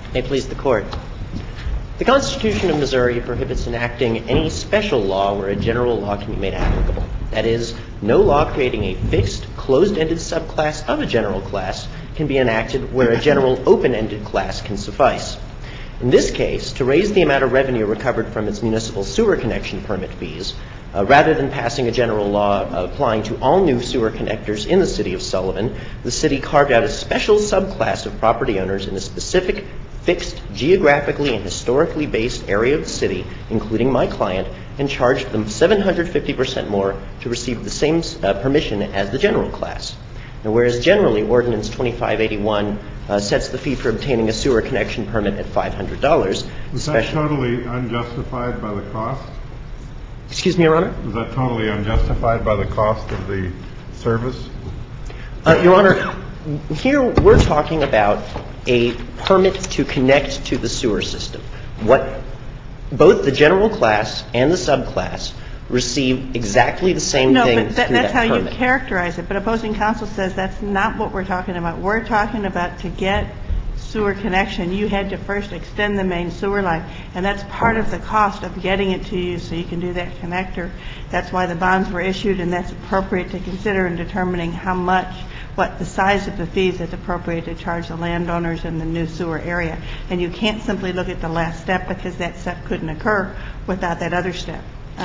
May it please the Court. The Constitution of Missouri prohibits enacting any special law where a general law can be made applicable. That is, no law creating a fixed, closed-ended subclass of a general class can be enacted where a general open-ended class can suffice. In this case, to raise the amount of revenue recovered from its municipal sewer connection permit fees, rather than passing a general law applying to all new sewer connectors in the city of Sullivan, the city carved out a special subclass of property owners in a specific, fixed, geographically and historically based area of the city, including my client, and charged them 750% more to receive the same permission as the general class. Now, whereas generally Ordinance 2581 sets the fee for obtaining a sewer connection permit at $500. Was that totally unjustified by the cost? Excuse me, Your Honor? Was that totally unjustified by the cost of the service? Your Honor, here we're talking about a permit to connect to the sewer system. What both the general class and the subclass receive exactly the same thing through that permit. No, but that's how you characterize it. But opposing counsel says that's not what we're talking about. We're talking about to get sewer connection, you had to first extend the main sewer line, and that's part of the cost of getting it to you so you can do that connector. That's why the bonds were issued, and that's appropriate to consider in determining how much, what the size of the fees that's appropriate to charge the landowners in the new sewer area. And you can't simply look at the last step because that step couldn't occur without that other step.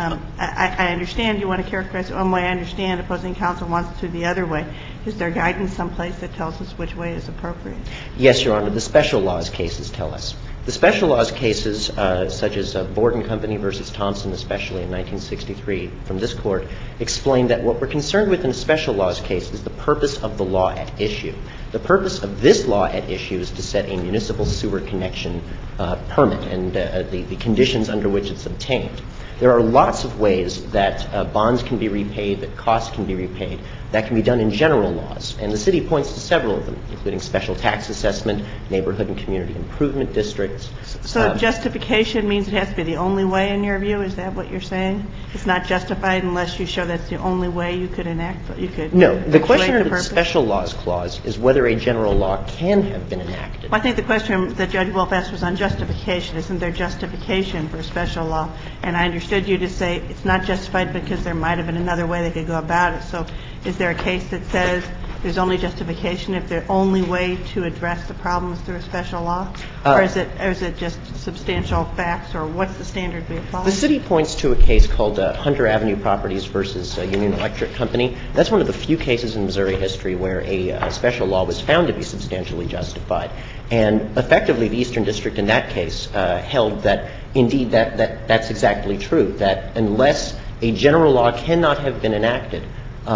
I understand you want to characterize it one way. I understand opposing counsel wants to the other way. Is there guidance someplace that tells us which way is appropriate? Yes, Your Honor. The special laws cases tell us. The special laws cases, such as Borden Company versus Thompson, especially in 1963 from this Court, explain that what we're concerned with in a special laws case is the purpose of the law at issue. The purpose of this law at issue is to set a municipal sewer connection permit and the conditions under which it's obtained. There are lots of ways that bonds can be repaid, that costs can be repaid. That can be done in general laws. And the city points to several of them, including special tax assessment, neighborhood and community improvement districts. So justification means it has to be the only way in your view? Is that what you're saying? It's not justified unless you show that's the only way you could enact, you could. No. The question under the special laws clause is whether a general law can have been enacted. Well, I think the question that Judge Wolf asked was on justification. Isn't there justification for a special law? And I understood you to say it's not justified because there might have been another way they could go about it. So is there a case that says there's only justification if the only way to address the problem is through a special law? Or is it just substantial facts, or what's the standard we apply? The city points to a case called Hunter Avenue Properties versus Union Electric Company. That's one of the few cases in Missouri history where a special law was found to be substantially justified. And effectively, the Eastern District in that case held that, indeed, that's exactly true, that unless a general law cannot have been enacted,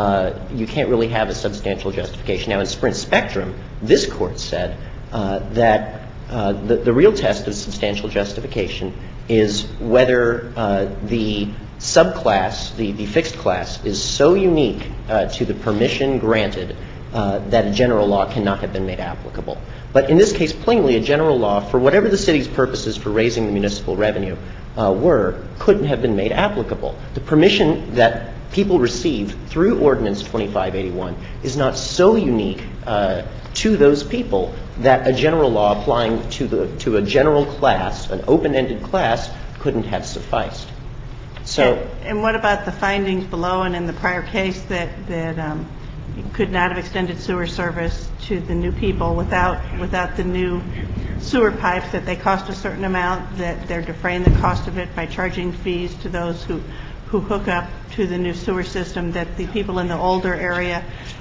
you can't really have a substantial justification. Now, in Sprint Spectrum, this Court said that the real test of substantial justification is whether the subclass, the fixed class, is so unique to the permission granted that a general law cannot have been made applicable. But in this case, plainly, a general law, for whatever the city's purposes for raising the municipal revenue couldn't have been made applicable. The permission that people receive through Ordinance 2581 is not so unique to those people that a general law applying to a general class, an open-ended class, couldn't have sufficed. So, and what about the findings below and in the prior case that you could not have extended sewer service to the new people without the new sewer pipes, that they cost a certain amount, that they're defraying the cost of it by charging fees to those who hook up to the new sewer system, that the people in the older area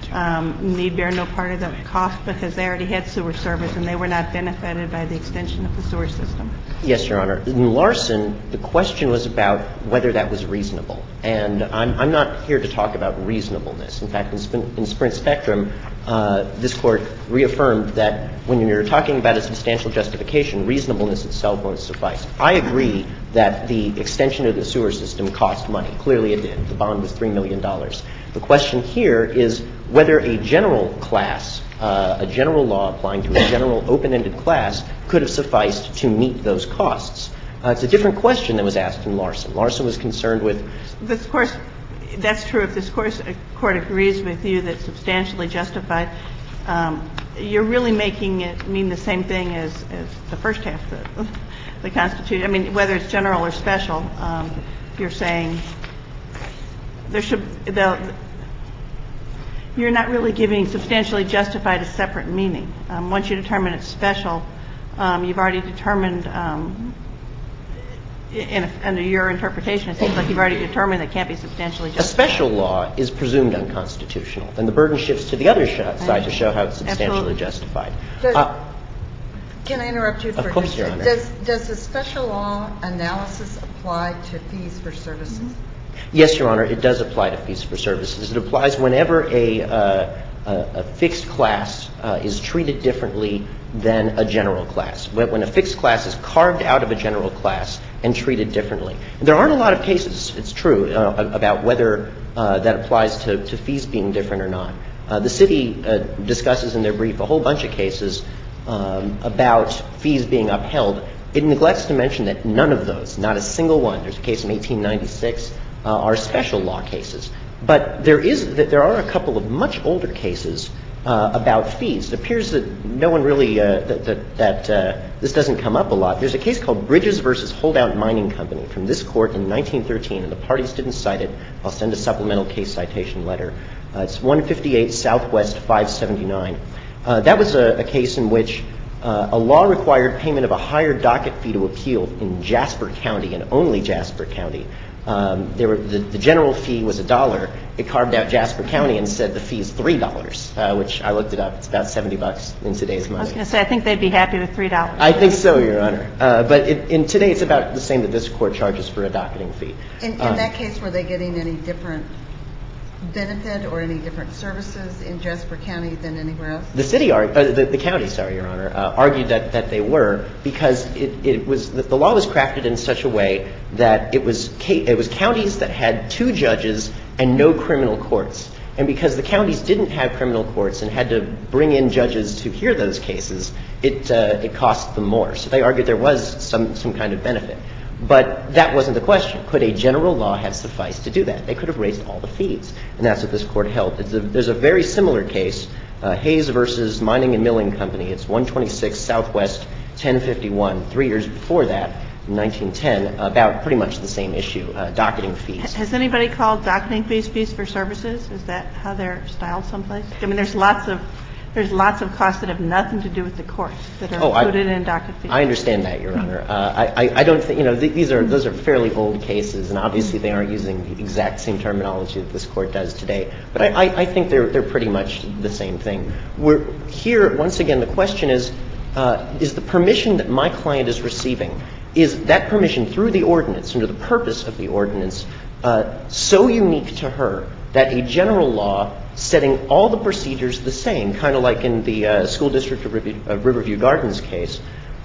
need bear no part of the cost because they already had sewer service and they were not benefited by the extension of the sewer system? Yes, Your Honor. In Larson, the question was about whether that was reasonable. And I'm not here to talk about reasonableness. In fact, in Sprint Spectrum, this Court reaffirmed that when you're talking about a substantial justification, reasonableness itself won't suffice. I agree that the extension of the sewer system cost money. Clearly it did. The bond was $3 million. The question here is whether a general class, a general law applying to a general open-ended class, could have sufficed to meet those costs. It's a different question than was asked in Larson. Larson was concerned with this course. That's true. If this court agrees with you that substantially justified, you're really making it mean the same thing as the first half of the Constitution. I mean, whether it's general or special, you're saying you're not really giving substantially justified a separate meaning. Once you determine it's special, you've already determined, under your interpretation, it seems like you've already determined it can't be substantially justified. A special law is presumed unconstitutional, and the burden shifts to the other side to show how it's substantially justified. Can I interrupt you for a second? Of course, Your Honor. Does the special law analysis apply to fees for services? Mm-hmm. Yes, Your Honor, it does apply to fees for services. It applies whenever a fixed class is treated differently than a general class. When a fixed class is carved out of a general class and treated differently. And there aren't a lot of cases, it's true, about whether that applies to fees being different or not. The city discusses in their brief a whole bunch of cases about fees being upheld. It neglects to mention that none of those, not a single one, there's a case in 1896, are special law cases. But there are a couple of much older cases about fees. It appears that no one really that this doesn't come up a lot. There's a case called Bridges versus Holdout Mining Company from this court in 1913, and the parties didn't cite it. I'll send a supplemental case citation letter. It's 158 Southwest 579. That was a case in which a law required payment of a higher docket fee to appeal in Jasper County and only Jasper County. The general fee was $1. It carved out Jasper County and said the fee is $3, which I looked it up. It's about $70 in today's money. I was going to say, I think they'd be happy with $3. I think so, Your Honor. But in today, it's about the same that this court charges for a docketing fee. In that case, were they getting any different benefit or any different services in Jasper County than anywhere else? The city, the county, sorry, Your Honor, argued that they were because it was the law was crafted in such a way that it was counties that had 2 judges and no criminal courts. And because the counties didn't have criminal courts and had to bring in judges to hear those cases, it cost them more. So they argued there was some kind of benefit. But that wasn't the question. Could a general law have sufficed to do that? They could have raised all the fees. And that's what this court held. There's a very similar case, Hayes versus Mining and Milling Company. It's 126 Southwest 1051, 3 years before that, in 1910, about pretty much the same issue, docketing fees. Has anybody called docketing fees for services? Is that how they're styled someplace? I mean, there's lots of costs that have nothing to do with the courts that are included in docket fees. I understand that, Your Honor. I don't think, those are fairly old cases, and obviously they aren't using the exact same terminology that this court does today. But I think they're pretty much the same thing. We're here, once again, the question is the permission that my client is receiving, is that permission through the ordinance, under the purpose of the ordinance, so unique to her that a general law setting all the procedures the same, kind of like in the school district of Riverview Gardens case,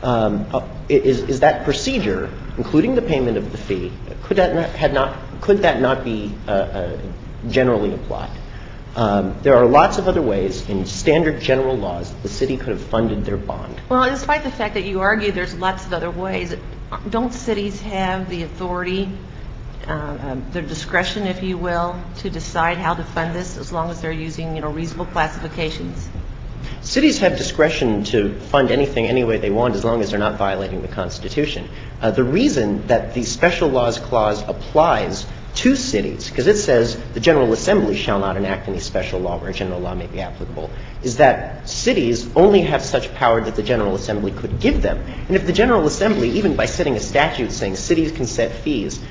is that procedure, including the payment of the fee, could that not be generally applied? There are lots of other ways in standard general laws that the city could have funded their bond. Well, despite the fact that you argue there's lots of other ways, don't cities have the authority, their discretion, if you will, to decide how to fund this as long as they're using, reasonable classifications? Cities have discretion to fund anything any way they want as long as they're not violating the Constitution. The reason that the Special Laws Clause applies to cities, because it says the General Assembly shall not enact any special law where a general law may be applicable, is that cities only have such power that the General Assembly could give them. And if the General Assembly, even by setting a statute saying cities can set fees,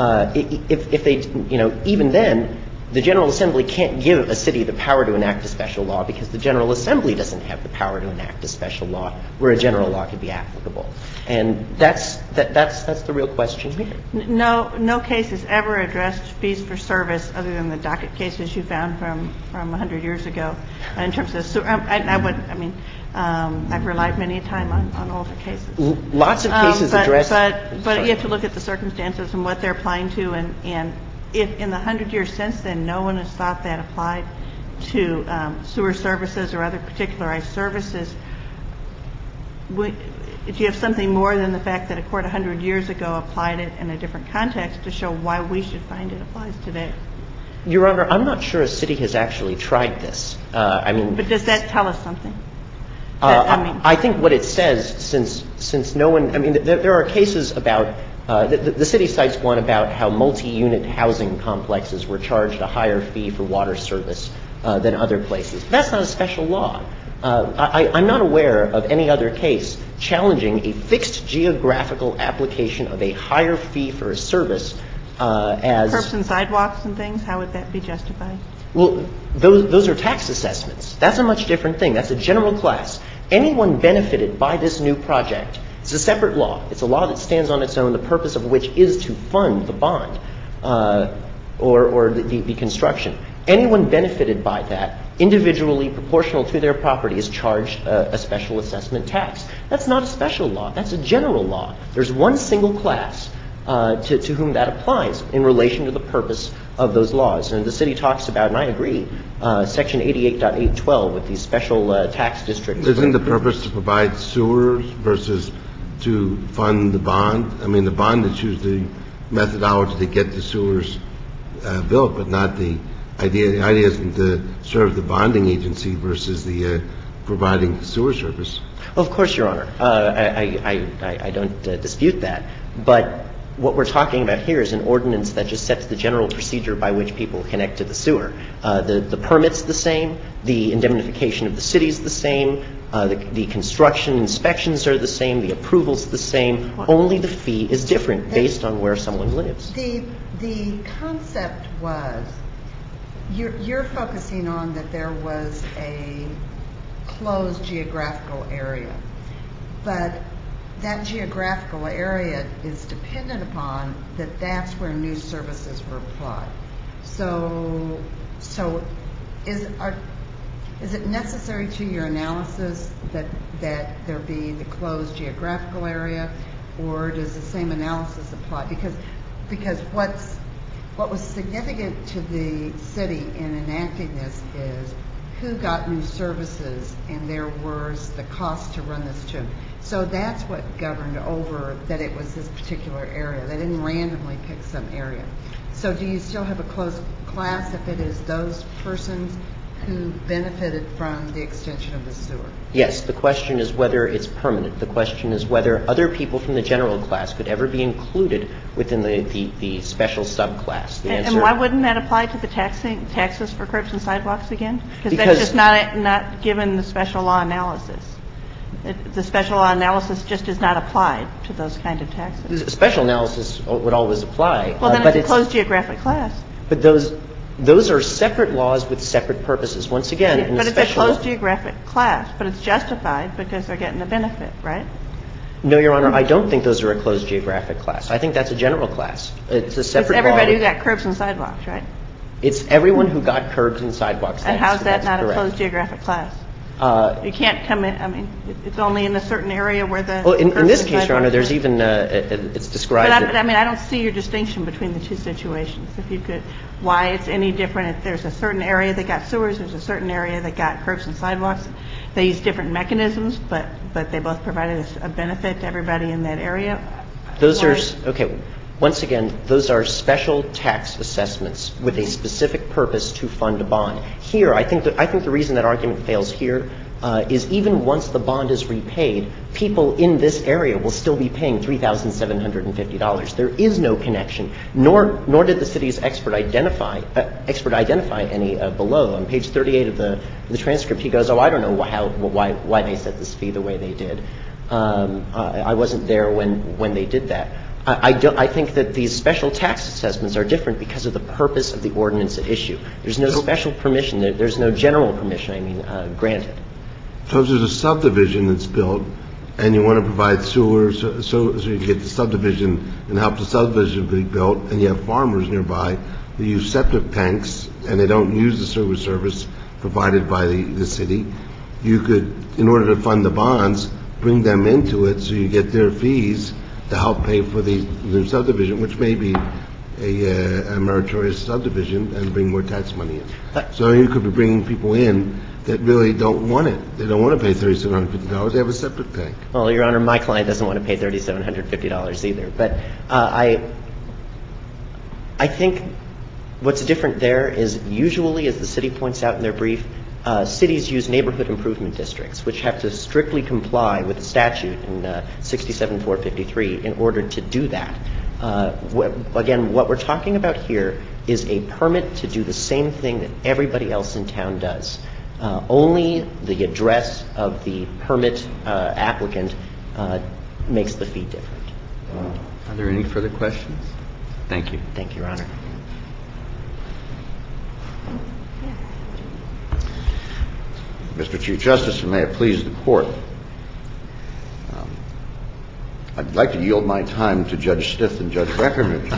if they, even then, the General Assembly can't give a city the power to enact a special law because the General Assembly doesn't have the power to enact a special law where a general law could be applicable. And that's the real question here. No case has ever addressed fees for service other than the docket cases you found from 100 years ago in terms of I've relied many a time on older cases. Lots of cases address. But you have to look at the circumstances and what they're applying to, and if in the 100 years since then no one has thought that applied to sewer services or other particularized services, do you have something more than the fact that a court 100 years ago applied it in a different context to show why we should find it applies today? Your Honor, I'm not sure a city has actually tried this. But does that tell us something? I think what it says, since no one, I mean, there are cases about, the city cites one about how multi-unit housing complexes were charged a higher fee for water service than other places. That's not a special law. I'm not aware of any other case challenging a fixed geographical application of a higher fee for a service as... Curbs and sidewalks and things, how would that be justified? Well, those are tax assessments. That's a much different thing. That's a general class. Anyone benefited by this new project, it's a separate law. It's a law that stands on its own, the purpose of which is to fund the bond or the construction. Anyone benefited by that, individually proportional to their property, is charged a special assessment tax. That's not a special law. That's a general law. There's one single class to whom that applies in relation to the purpose of those laws. And the city talks about, and I agree, Section 88.812 with these special tax districts. Isn't the purpose to provide sewers versus to fund the bond? I mean, the bond is usually methodology to get the sewers built, but not the idea. The idea isn't to serve the bonding agency versus the providing sewer service. Well, of course, Your Honor. I don't dispute that. But what we're talking about here is an ordinance that just sets the general procedure by which people connect to the sewer. The permit's the same. The indemnification of the city's the same. The construction inspections are the same. The approval's the same. Only the fee is different based on where someone lives. The concept was, you're focusing on that there was a closed geographical area, but that geographical area is dependent upon that that's where new services were applied. So is it necessary to your analysis that there be the closed geographical area, or does the same analysis apply? Because what was significant to the city in enacting this is who got new services, and there was the cost to run this to them. So that's what governed over that it was this particular area. They didn't randomly pick some area. So do you still have a closed class if it is those persons who benefited from the extension of the sewer? Yes. The question is whether it's permanent. The question is whether other people from the general class could ever be included within the special subclass. The answer, and why wouldn't that apply to the taxes for curbs and sidewalks again? Because that's just not given the special law analysis. The special law analysis just is not applied to those kind of taxes. The special analysis would always apply. Well, then it's a closed geographic class. But those are separate laws with separate purposes. Once again, in the special... But it's a closed geographic class, but it's justified because they're getting the benefit, right? No, Your Honor, I don't think those are a closed geographic class. I think that's a general class. It's a separate law. It's everybody who got curbs and sidewalks, right? It's everyone who got curbs and sidewalks. And how's that not correct. a closed geographic class? You can't come in, I mean, it's only in a certain area where the... Well, in this case, Your Honor, there's even, it's described... But I mean, I don't see your distinction between the two situations. If you could, why it's any different if there's a certain area that got sewers, there's a certain area that got curbs and sidewalks. They use different mechanisms, but they both provided a benefit to everybody in that area. Those are, okay, once again, those are special tax assessments with a specific purpose to fund a bond. Here, I think the reason that argument fails here is even once the bond is repaid, people in this area will still be paying $3,750. There is no connection, nor did the city's expert identify any below. On page 38 of the transcript, he goes, I don't know why they set this fee the way they did. I wasn't there when they did that. I think that these special tax assessments are different because of the purpose of the ordinance at issue. There's no special permission. There's no general permission, granted. So if there's a subdivision that's built and you want to provide sewers so you can get the subdivision and help the subdivision be built, and you have farmers nearby that use septic tanks and they don't use the sewer service provided by the city, you could, in order to fund the bonds, bring them into it so you get their fees to help pay for the subdivision, which may be a meritorious subdivision, and bring more tax money in. So you could be bringing people in that really don't want it. They don't want to pay $3,750. They have a septic tank. Well, Your Honor, my client doesn't want to pay $3,750 either. But I think what's different there is usually, as the city points out in their brief, cities use neighborhood improvement districts, which have to strictly comply with the statute in 67-453 in order to do that. Again, what we're talking about here is a permit to do the same thing that everybody else in town does. Only the address of the permit applicant makes the fee different. Are there any further questions? Thank you. Thank you, Your Honor. Mr. Chief Justice, and may it please the Court, I'd like to yield my time to Judge Stith and Judge Breckenridge.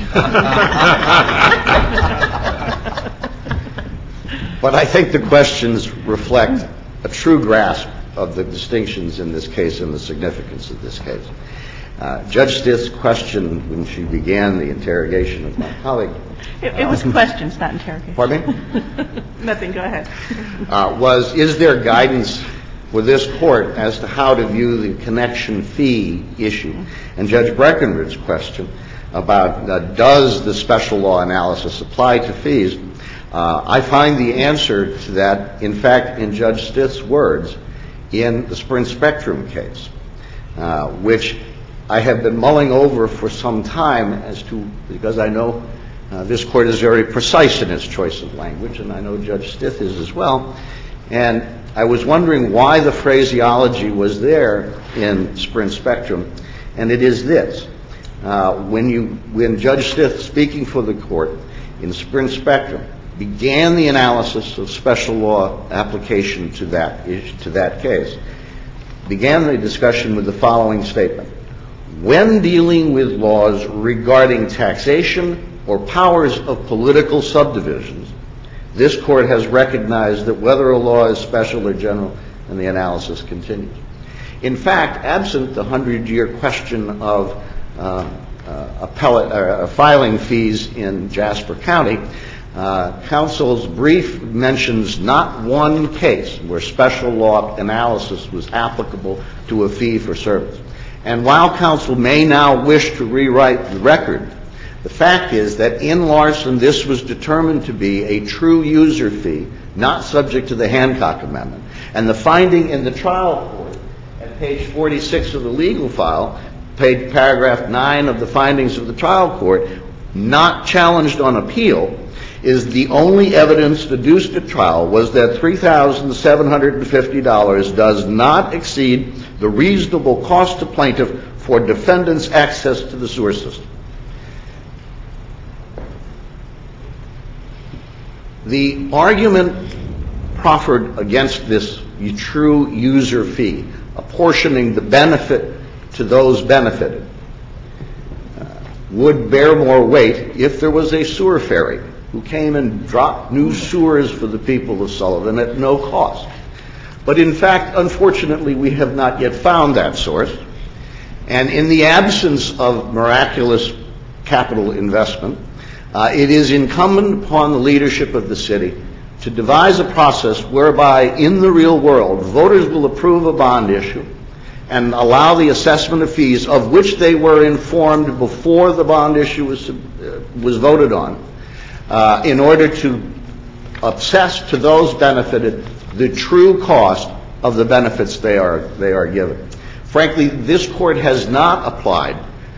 But I think the questions reflect a true grasp of the distinctions in this case and the significance of this case. Judge Stith's question when she began the interrogation of my colleague. It was questions, not interrogation. Pardon me? Nothing. Go ahead. Is there guidance for this Court as to how to view the connection fee issue? And Judge Breckenridge's question about does the special law analysis apply to fees? I find the answer to that, in fact, in Judge Stith's words in the Sprint Spectrum case, which I have been mulling over for some time because I know this Court is very precise in its choice of language, and I know Judge Stith is as well. And I was wondering why the phraseology was there in Sprint Spectrum, and it is this. When Judge Stith, speaking for the Court in Sprint Spectrum, began the analysis of special law application to that case, began the discussion with the following statement. When dealing with laws regarding taxation or powers of political subdivisions, this Court has recognized that whether a law is special or general, and the analysis continues. In fact, absent the 100-year question of filing fees in Jasper County, counsel's brief mentions not one case where special law analysis was applicable to a fee for service. And while counsel may now wish to rewrite the record, the fact is that in Larson this was determined to be a true user fee, not subject to the Hancock Amendment. And the finding in the trial court at page 46 of the legal file, paragraph 9 of the findings of the trial court, not challenged on appeal, is the only evidence deduced at trial was that $3,750 does not exceed the reasonable cost to plaintiff for defendant's access to the sewer system. The argument proffered against this true user fee, apportioning the benefit to those benefited, would bear more weight if there was a sewer ferry who came and dropped new sewers for the people of Sullivan at no cost. But in fact, unfortunately, we have not yet found that source. And in the absence of miraculous capital investment, it is incumbent upon the leadership of the city to devise a process whereby in the real world, voters will approve a bond issue and allow the assessment of fees of which they were informed before the bond issue was voted on, in order to assess to those benefited the true cost of the benefits they are given. Frankly, this Court has not applied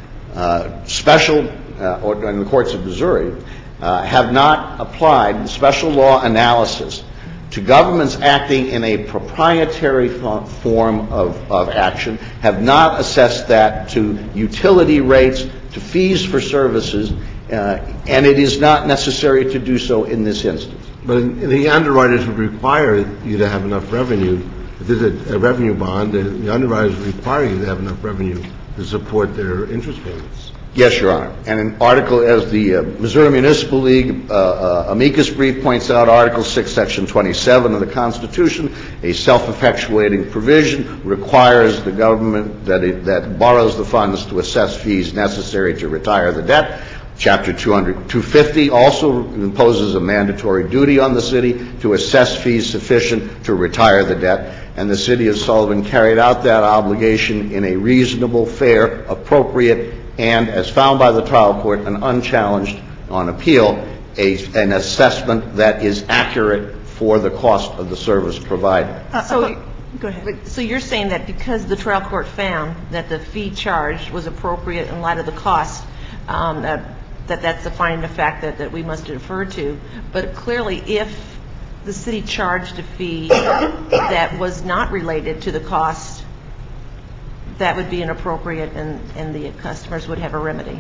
or in the courts of Missouri, have not applied special law analysis to governments acting in a proprietary form of action, have not assessed that to utility rates, to fees for services, and it is not necessary to do so in this instance. But the underwriters would require you to have enough revenue. If there's a revenue bond, the underwriters require you to have enough revenue to support their interest payments. Yes, Your Honor. And an article, as the Missouri Municipal League amicus brief points out, Article 6, Section 27 of the Constitution, a self-effectuating provision requires the government that borrows the funds to assess fees necessary to retire the debt. Chapter 250 also imposes a mandatory duty on the city to assess fees sufficient to retire the debt, and the city of Sullivan carried out that obligation in a reasonable, fair, appropriate, and, as found by the trial court and unchallenged on appeal, an assessment that is accurate for the cost of the service provided. Go ahead. So you're saying that because the trial court found that the fee charged was appropriate in light of the cost, that's a finding of fact that we must defer to. But clearly, if the city charged a fee that was not related to the cost, that would be inappropriate and the customers would have a remedy.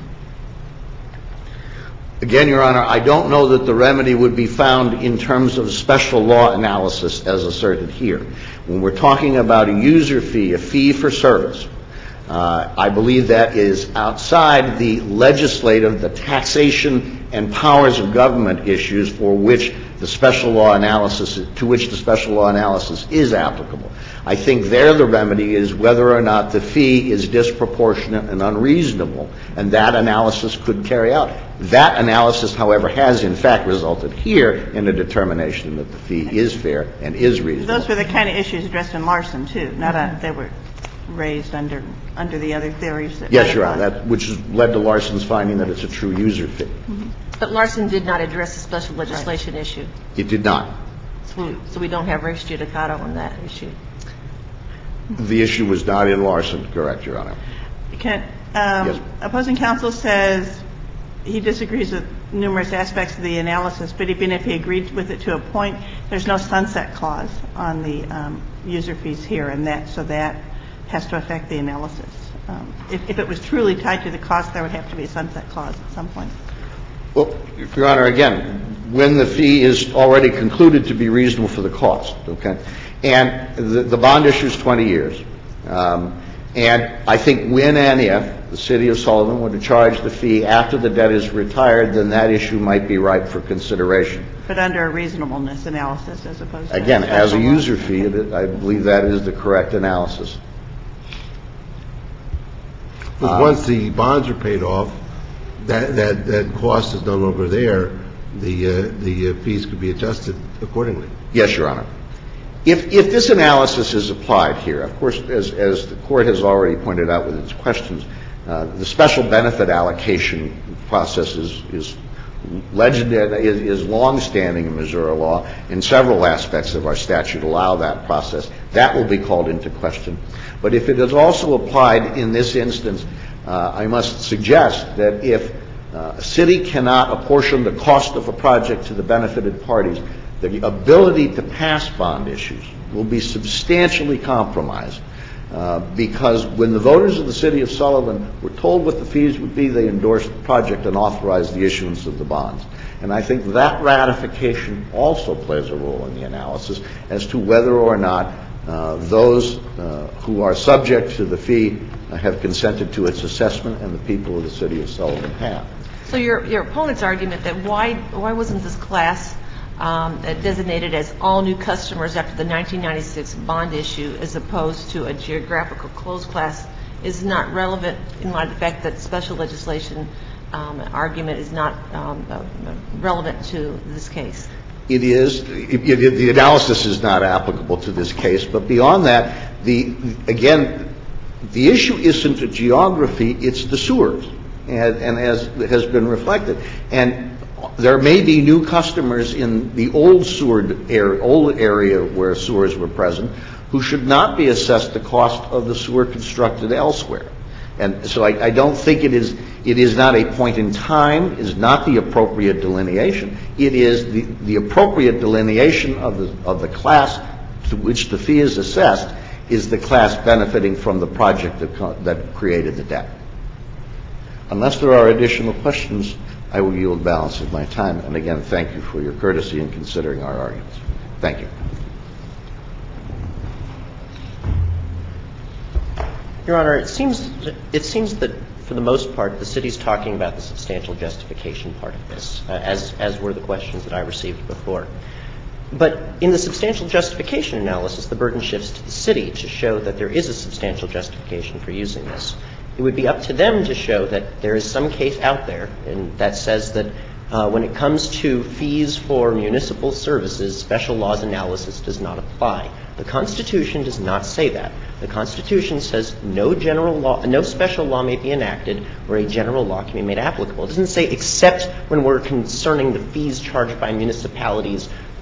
Again, Your Honor, I don't know that the remedy would be found in terms of special law analysis as asserted here. When we're talking about a user fee, a fee for service, I believe that is outside the legislative, the taxation and powers of government issues for which the special law analysis, to which the special law analysis is applicable. I think there the remedy is whether or not the fee is disproportionate and unreasonable, and that analysis could carry out. That analysis, however, has in fact resulted here in a determination that the fee is fair and is reasonable. Those were the kind of issues addressed in Larson, too. They were raised under the other theories. Yes, Your Honor, which has led to Larson's finding that it's a true user fee. Mm-hmm. But Larson did not address the special legislation issue. It did not. So we don't have res judicata on that issue. The issue was not in Larson, correct, Your Honor. Yes. Opposing counsel says he disagrees with numerous aspects of the analysis, but even if he agreed with it to a point, there's no sunset clause on the user fees here, and that has to affect the analysis. If it was truly tied to the cost, there would have to be a sunset clause at some point. Well, Your Honor, again, when the fee is already concluded to be reasonable for the cost, okay, and the bond issue is 20 years, and I think when and if the City of Sullivan were to charge the fee after the debt is retired, then that issue might be ripe for consideration. But under a reasonableness analysis as opposed to again, as a user fee, I believe that is the correct analysis. But once the bonds are paid off, that cost is no longer there. The fees could be adjusted accordingly. Yes, Your Honor. If this analysis is applied here, of course, as the Court has already pointed out with its questions, the special benefit allocation process is legendary, is longstanding in Missouri law, and several aspects of our statute allow that process. That will be called into question. But if it is also applied in this instance, I must suggest that if a city cannot apportion the cost of a project to the benefited parties, the ability to pass bond issues will be substantially compromised because when the voters of the City of Sullivan were told what the fees would be, they endorsed the project and authorized the issuance of the bonds. And I think that ratification also plays a role in the analysis as to whether or not those who are subject to the fee have consented to its assessment and the people of the City of Sullivan have. So your opponent's argument that why wasn't this class designated as all new customers after the 1996 bond issue as opposed to a geographical closed class is not relevant in light of the fact that special legislation argument is not relevant to this case? It is. The analysis is not applicable to this case. But beyond that, again, the issue isn't the geography, it's the sewers, and as has been reflected. And there may be new customers in the old area where sewers were present who should not be assessed the cost of the sewer constructed elsewhere. And so I don't think it is not a point in time, is not the appropriate delineation. It is the appropriate delineation of the class to which the fee is assessed is the class benefiting from the project that created the debt. Unless there are additional questions, I will yield the balance of my time. And again, thank you for your courtesy in considering our arguments. Thank you. Your Honor, it seems that for the most part, the city's talking about the substantial justification part of this, as were the questions that I received before. But in the substantial justification analysis, the burden shifts to the city to show that there is a substantial justification for using this. It would be up to them to show that there is some case out there that says that when it comes to fees for municipal services, special laws analysis does not apply. The Constitution does not say that. The Constitution says no special law may be enacted where a general law can be made applicable. It doesn't say except when we're concerning the fees charged by municipalities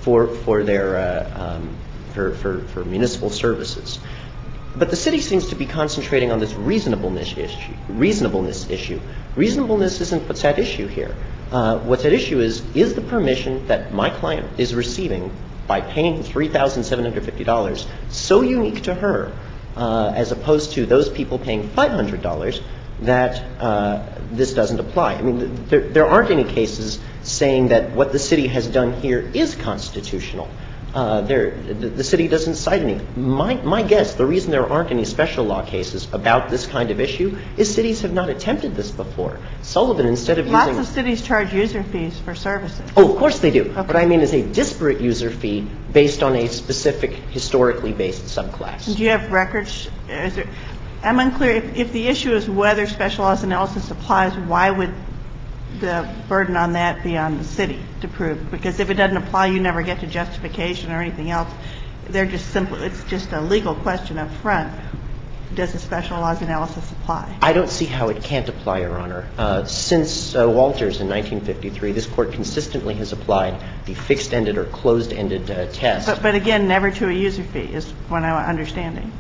for their for municipal services. But the city seems to be concentrating on this reasonableness issue. Reasonableness isn't what's at issue here. What's at issue is the permission that my client is receiving by paying $3,750 so unique to her, as opposed to those people paying $500, that this doesn't apply. I mean, there aren't any cases saying that what the city has done here is constitutional. The city doesn't cite any. My guess, the reason there aren't any special law cases about this kind of issue is cities have not attempted this before. Sullivan, instead of using... Lots of cities charge user fees for services. Oh, of course they do. Okay. What I mean is a disparate user fee based on a specific historically based subclass. Do you have records? I'm unclear. If the issue is whether special laws analysis applies, why would the burden on that be on the city to prove? Because if it doesn't apply, you never get to justification or anything else. It's just a legal question up front. Does the special laws analysis apply? I don't see how it can't apply, Your Honor. Since Walters in 1953, this Court consistently has applied the fixed-ended or closed-ended test. But again, never to a user fee is what I'm understanding.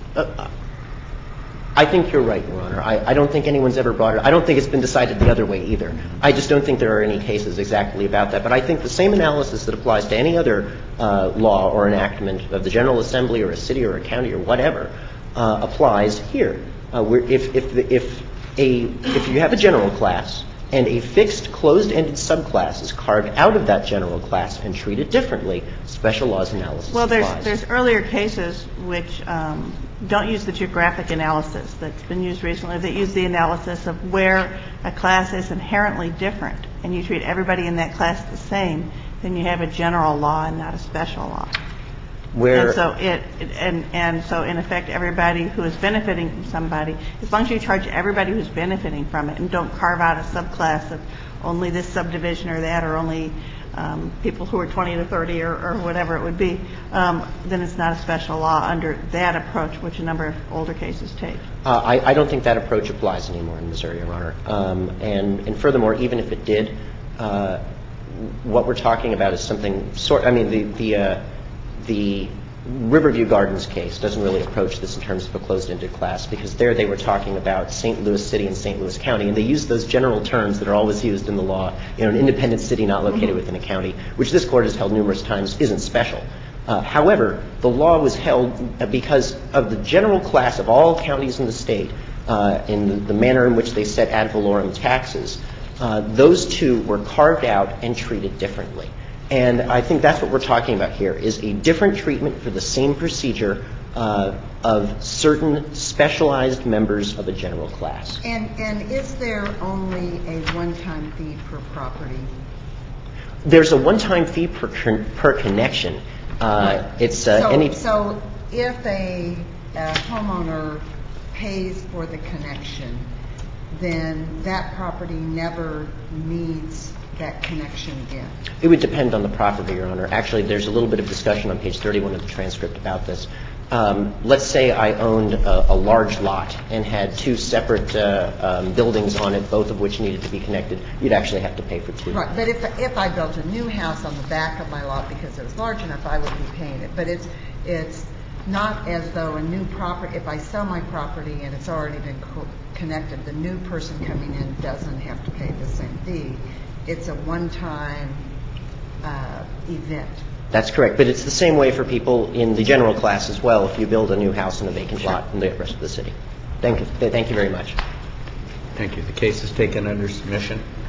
I think you're right, Your Honor. I don't think anyone's ever brought it. I don't think it's been decided the other way either. I just don't think there are any cases exactly about that. But I think the same analysis that applies to any other law or enactment of the General Assembly or a city or a county or whatever applies here. If you have a general class and a fixed closed-ended subclass is carved out of that general class and treated differently, special laws analysis applies. Well, there's earlier cases which don't use the geographic analysis that's been used recently. They use the analysis of where a class is inherently different and you treat everybody in that class the same, then you have a general law and not a special law. And so in effect, everybody who is benefiting from somebody, as long as you charge everybody who's benefiting from it and don't carve out a subclass of only this subdivision or that or only people who are 20 to 30 or whatever it would be, then it's not a special law under that approach, which a number of older cases take. I don't think that approach applies anymore in Missouri, Your Honor. And furthermore, even if it did, what we're talking about is something the Riverview Gardens case doesn't really approach this in terms of a closed-ended class because there they were talking about St. Louis City and St. Louis County, and they used those general terms that are always used in the law, an independent city not located within a county, which this Court has held numerous times isn't special. However, the law was held because of the general class of all counties in the state in the manner in which they set ad valorem taxes. Those two were carved out and treated differently. And I think that's what we're talking about here, is a different treatment for the same procedure of certain specialized members of a general class. And is there only a one-time fee per property? There's a one-time fee per connection. So if a homeowner pays for the connection, then that property never needs that connection again? It would depend on the property, Your Honor. Actually, there's a little bit of discussion on page 31 of the transcript about this. Let's say I owned a large lot and had two separate buildings on it, both of which needed to be connected. You'd actually have to pay for two. Right. But if I built a new house on the back of my lot because it was large enough, I would be paying it. But it's not as though a new property, if I sell my property and it's already been connected, the new person coming in doesn't have to pay the same fee. It's a one-time event. That's correct. But it's the same way for people in the general class as well if you build a new house in a vacant lot in the rest of the city. Thank you very much. Thank you. The case is taken under submission.